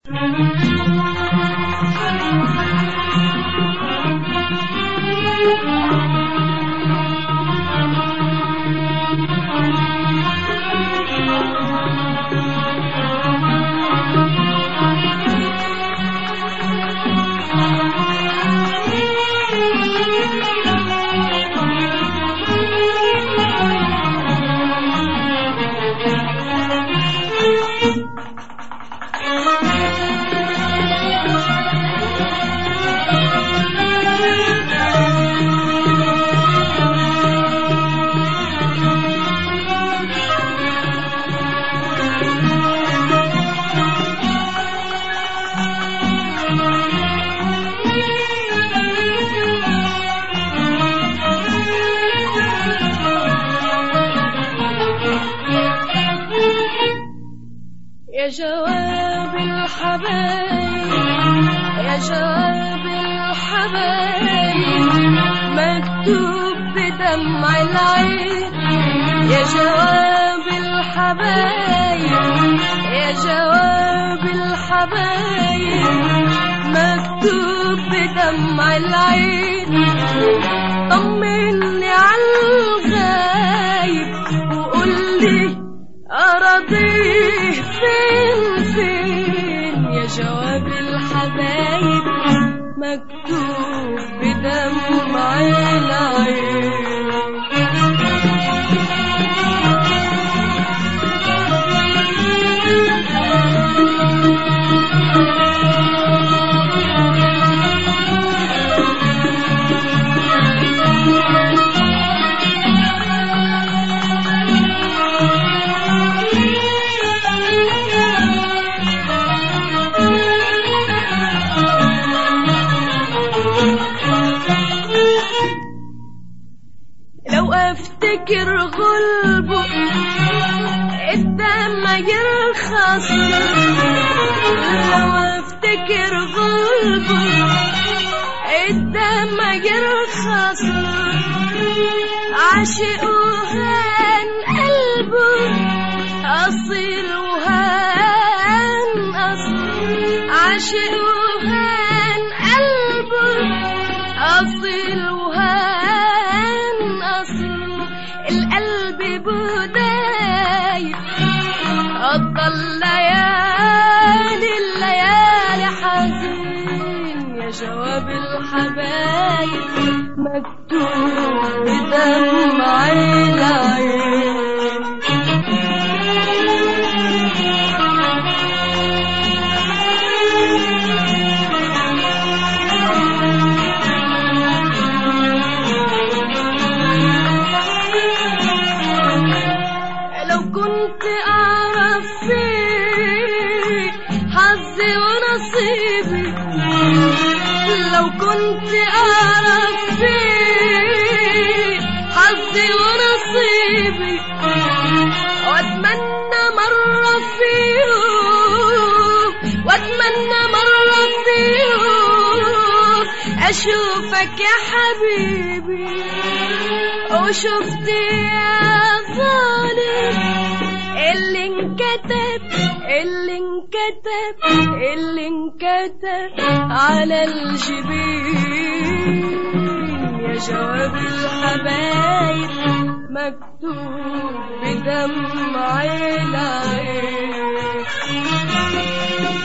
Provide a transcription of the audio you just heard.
يا جواب الحبايب يا جواب الحبايب مكتوب بدمع العين. يا جواب الحبايب يا جواب الحبايب مكتوب بدمع العين. طمني عالغايب وقولي أراضيه فين فين. يا جواب الحبايب مكتوب بدمع العين. افتكر غلبه الدمع يرخص. لو افتكر غلبه الدمع يرخص. عاشق وهان قلبه أصيل وهان أصيل. عاشق وهان قلبه أصيل وهان أصيل. القلب بداي قضى الليالي حزين. يا جواب الحبايب مكتوب بدمع العين. كنت أعرف فيه حظي ونصيبي. لو كنت أعرف فيه حظي ونصيبي. وأتمنى مرة فيه وأتمنى مرة فيه أشوفك يا حبيبي. وشفت يا ظالم اللي انكتب على الجبين. يا جواب الحبايب مكتوب بدمع العين.